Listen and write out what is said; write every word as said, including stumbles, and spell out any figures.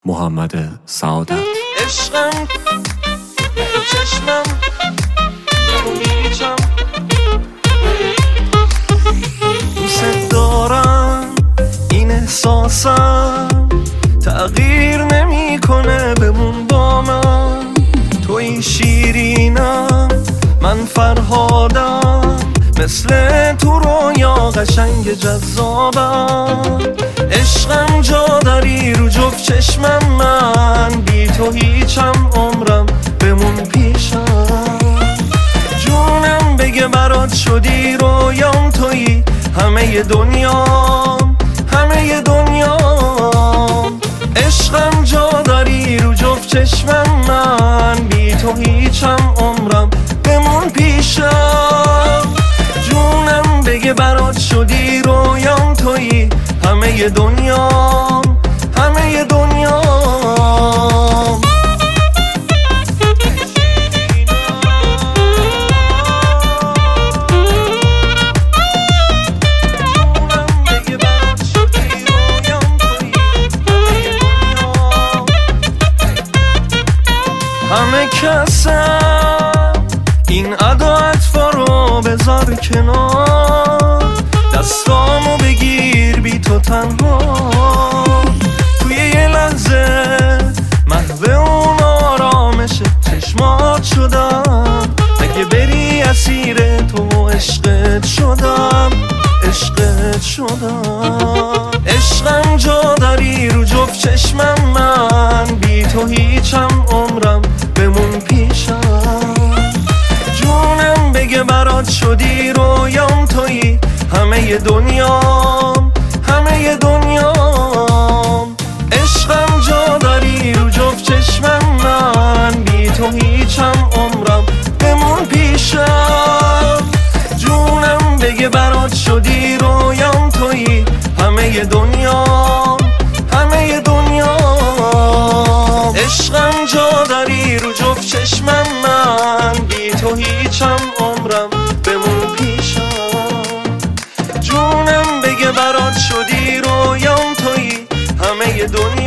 محمد سعادت. عشقم تو چشمم تو هیچم، دوست دارم این احساسم تغییر نمی کنه، بمون با من. توی شیرینم من فرهادم، مثل تو رویا قشنگ جذابم. عشقم جا داری رو جفت چشمم، من بی تو هیچم، عمرم بمون پیشم. جونم بگه برات شدی رویام، تویی همه دنیام همه دنیام. عشقم جا داری رو جفت چشمم، من بی تو هیچم، عمرم بمون پیشم. جونم بگه برات شدی رویام، تویی همه دنیام همه دنیام. همه کسم این ادا اطفا رو بذار کنار، دستامو بگیر بی تو تنها. توی یه لحظه محو اون آرامش چشمات شدم، اگه بری اسیر تو عشقت شدم عشقت شدم. عشقم جا داری رو جفت چشمم، من بی تو هیچم، عمرم بمون پیشم. جونم بگه برات شدی رویام، تویی همه دنیام همه دنیام. عشقم جا داری رو جفت چشمم، من بی تو هیچم، عمرم بمون پیشم. جونم بگه برات شدی رویام، تویی همه دنیام همه دنیام. عشقم جا داری رو جفت چشمم، من بی تو هیچم، عمرم بمون پیشم. جونم بگه برات شدی رویام، تویی همه دنیا